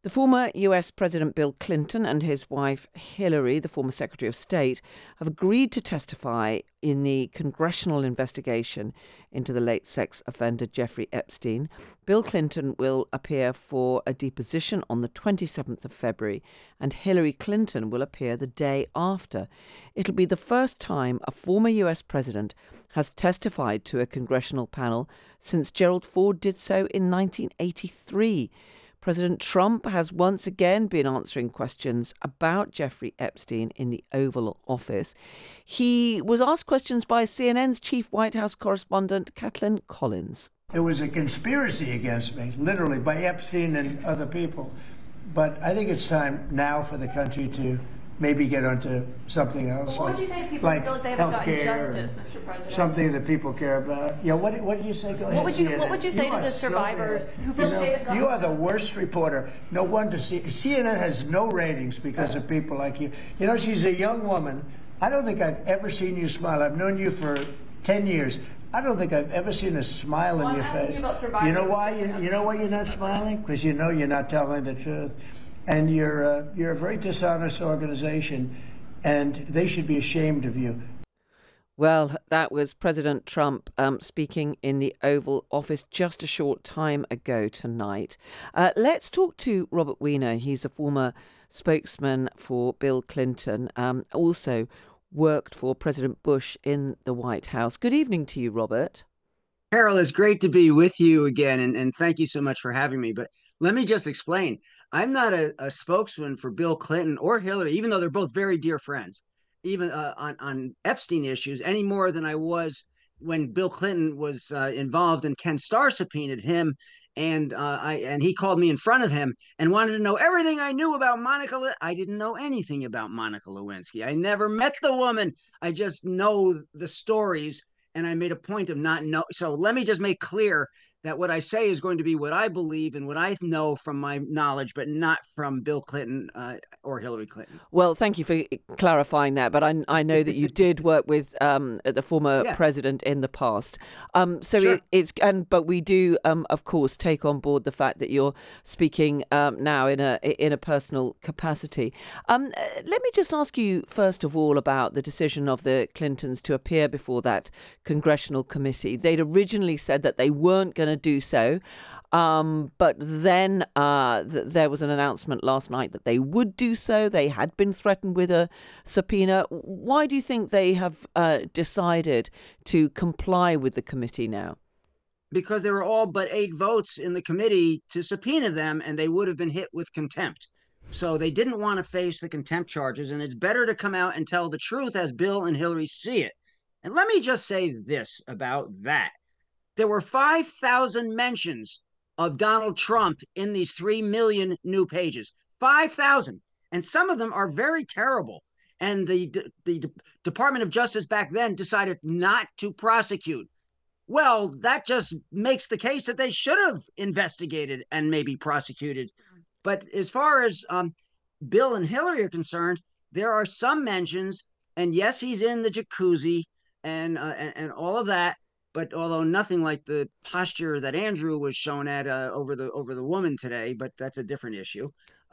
The former US President Bill Clinton and his wife Hillary, the former Secretary of State, have agreed to testify in the congressional investigation into the late sex offender Jeffrey Epstein. Bill Clinton will appear for a deposition on the 27th of February, and Hillary Clinton will appear the day after. It'll be the first time a former US president has testified to a congressional panel since Gerald Ford did so in 1983. President Trump has once again been answering questions about Jeffrey Epstein in the Oval Office. He was asked questions by CNN's chief White House correspondent, Kathleen Collins. It was a conspiracy against me, literally, by Epstein and other people. But I think it's time now for the country to maybe get onto something else. Well, what would you say to people who feel like they haven't gotten justice, Mr. President? Something that people care about. Yeah, what did you say? Go ahead. What would you say to the survivors who feel like they haven't gotten You are the justice? worst reporter. No wonder CNN has no ratings because of people like you. You know, she's a young woman. I don't think I've ever seen you smile. I've known you for 10 years. I don't think I've ever seen a smile in your face. You about survivors. You know why? You know why you're not smiling? Because you know you're not telling the truth. And you're a very dishonest organization, and they should be ashamed of you. Well, that was President Trump speaking in the Oval Office just a short time ago tonight. Let's talk to Robert Wiener. He's a former spokesman for Bill Clinton, also worked for President Bush in the White House. Good evening to you, Robert. Carol, it's great to be with you again, and thank you so much for having me. But let me just explain. I'm not a spokesman for Bill Clinton or Hillary, even though they're both very dear friends, even on Epstein issues, any more than I was when Bill Clinton was involved and Ken Starr subpoenaed him. And he called me in front of him and wanted to know everything I knew about Monica. I didn't know anything about Monica Lewinsky. I never met the woman. I just know the stories. And I made a point of not know. So let me just make clear that what I say is going to be what I believe and what I know from my knowledge, but not from Bill Clinton or Hillary Clinton. Well, thank you for clarifying that. But I know that you did work with the former president in the past. Sure. But we do, of course, take on board the fact that you're speaking now in a personal capacity. Let me just ask you first of all about the decision of the Clintons to appear before that congressional committee. They'd originally said that they weren't going to do so, but then there was an announcement last night that they would do so. They had been threatened with a subpoena. Why do you think they have decided to comply with the committee now? Because there were all but 8 votes in the committee to subpoena them, and they would have been hit with contempt. So they didn't want to face the contempt charges, and it's better to come out and tell the truth as Bill and Hillary see it. And let me just say this about that. There were 5,000 mentions of Donald Trump in these 3 million new pages. 5,000. And some of them are very terrible. And the Department of Justice back then decided not to prosecute. Well, that just makes the case that they should have investigated and maybe prosecuted. But as far as Bill and Hillary are concerned, there are some mentions. And yes, he's in the jacuzzi and all of that. But although nothing like the posture that Andrew was shown at over the woman today, but that's a different issue.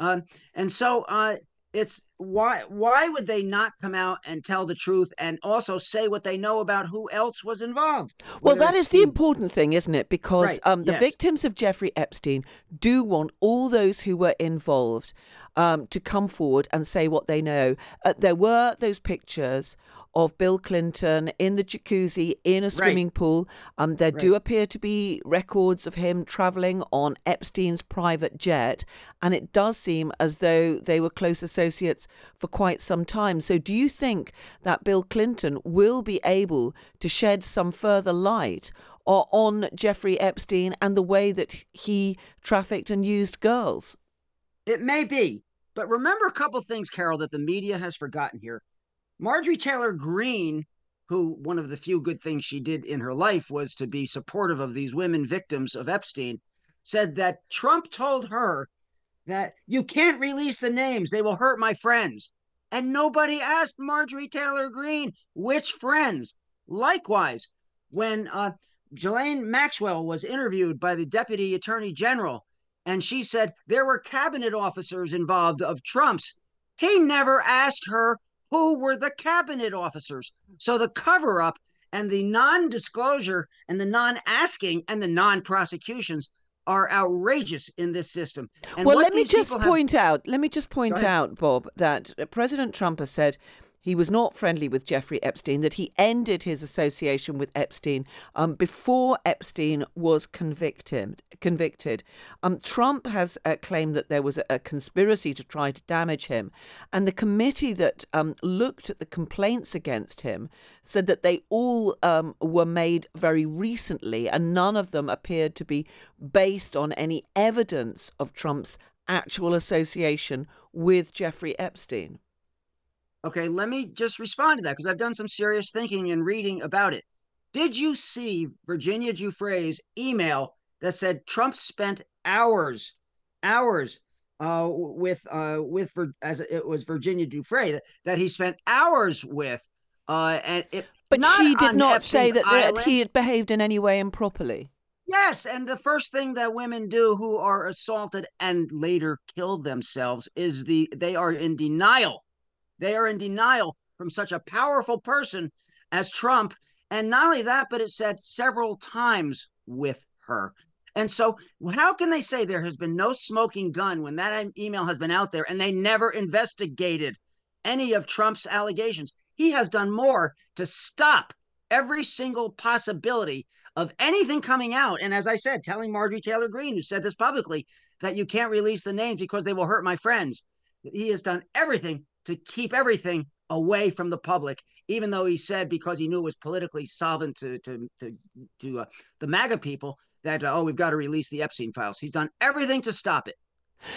And so it's why would they not come out and tell the truth and also say what they know about who else was involved? Well, that is the important thing, isn't it? Because right. The Yes. victims of Jeffrey Epstein do want all those who were involved to come forward and say what they know. There were those pictures of Bill Clinton in the jacuzzi in a swimming pool. There do appear to be records of him traveling on Epstein's private jet, and it does seem as though they were close associates for quite some time. So do you think that Bill Clinton will be able to shed some further light on Jeffrey Epstein and the way that he trafficked and used girls? It may be. But remember a couple things, Carol, that the media has forgotten here. Marjorie Taylor Greene, who one of the few good things she did in her life was to be supportive of these women victims of Epstein, said that Trump told her that you can't release the names. They will hurt my friends. And nobody asked Marjorie Taylor Greene which friends. Likewise, when Ghislaine Maxwell was interviewed by the Deputy Attorney General, and she said there were cabinet officers involved of Trump's. He never asked her who were the cabinet officers. So the cover-up and the non-disclosure and the non-asking and the non-prosecutions are outrageous in this system. And well, let me just point out, Bob, that President Trump has said he was not friendly with Jeffrey Epstein, that he ended his association with Epstein before Epstein was convicted. Trump has claimed that there was a conspiracy to try to damage him. And the committee that looked at the complaints against him said that they all were made very recently, and none of them appeared to be based on any evidence of Trump's actual association with Jeffrey Epstein. Okay, let me just respond to that because I've done some serious thinking and reading about it. Did you see Virginia Giuffre's email that said Trump spent hours with as it was Virginia Giuffre that he spent hours with, but she did not say that he had behaved in any way improperly. Yes, and the first thing that women do who are assaulted and later killed themselves is they are in denial. They are in denial from such a powerful person as Trump. And not only that, but it said several times with her. And so how can they say there has been no smoking gun when that email has been out there and they never investigated any of Trump's allegations? He has done more to stop every single possibility of anything coming out. And as I said, telling Marjorie Taylor Greene, who said this publicly, that you can't release the names because they will hurt my friends. He has done everything to keep everything away from the public, even though he said because he knew it was politically solvent to the MAGA people that, we've got to release the Epstein files. He's done everything to stop it.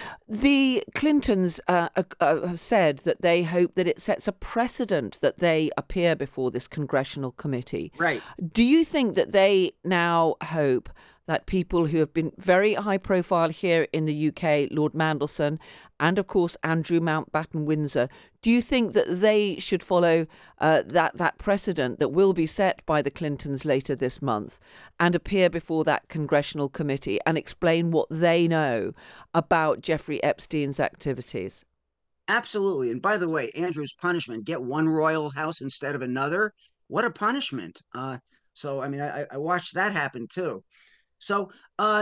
The Clintons have said that they hope that it sets a precedent that they appear before this congressional committee. Right. Do you think that they now hope that people who have been very high profile here in the UK, Lord Mandelson, and of course Andrew Mountbatten Windsor, do you think that they should follow that precedent that will be set by the Clintons later this month and appear before that congressional committee and explain what they know about Jeffrey Epstein's activities? Absolutely. And by the way, Andrew's punishment, get one royal house instead of another. What a punishment. So, I mean, I watched that happen too. So,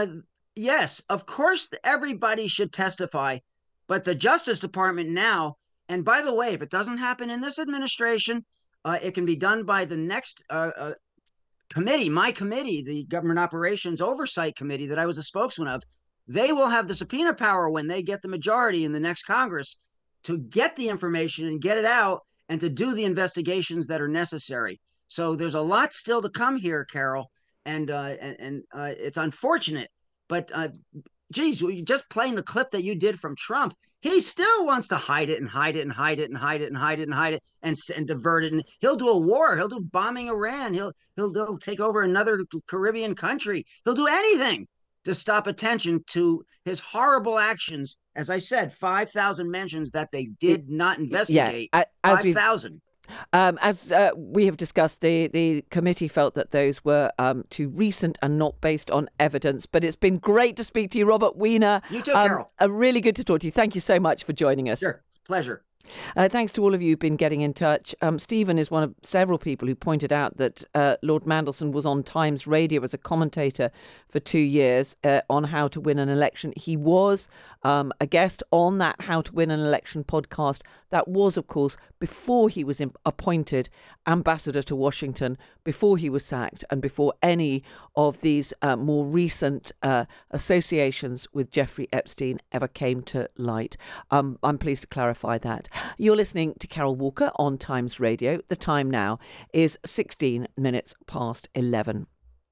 yes, of course, everybody should testify, but the Justice Department now, and by the way, if it doesn't happen in this administration, it can be done by the next committee, my committee, the Government Operations Oversight Committee that I was a spokesman of. They will have the subpoena power when they get the majority in the next Congress to get the information and get it out and to do the investigations that are necessary. So there's a lot still to come here, Carol. And it's unfortunate, but geez, just playing the clip that you did from Trump, he still wants to hide it and hide it and hide it and hide it and hide it and hide it and divert it. And he'll do a war. He'll do bombing Iran. He'll take over another Caribbean country. He'll do anything to stop attention to his horrible actions. As I said, 5,000 mentions that they did not investigate. Yeah, 5,000. As we have discussed, the committee felt that those were too recent and not based on evidence. But it's been great to speak to you, Robert Wiener. You too, Carol. Really good to talk to you. Thank you so much for joining us. Sure. Pleasure. Thanks to all of you who've been getting in touch. Stephen is one of several people who pointed out that Lord Mandelson was on Times Radio as a commentator for 2 years on How to Win an Election. He was a guest on that How to Win an Election podcast. That was, of course, before he was appointed ambassador to Washington, before he was sacked, and before any of these more recent associations with Jeffrey Epstein ever came to light. I'm pleased to clarify that. You're listening to Carol Walker on Times Radio. The time now is 16 minutes past 11.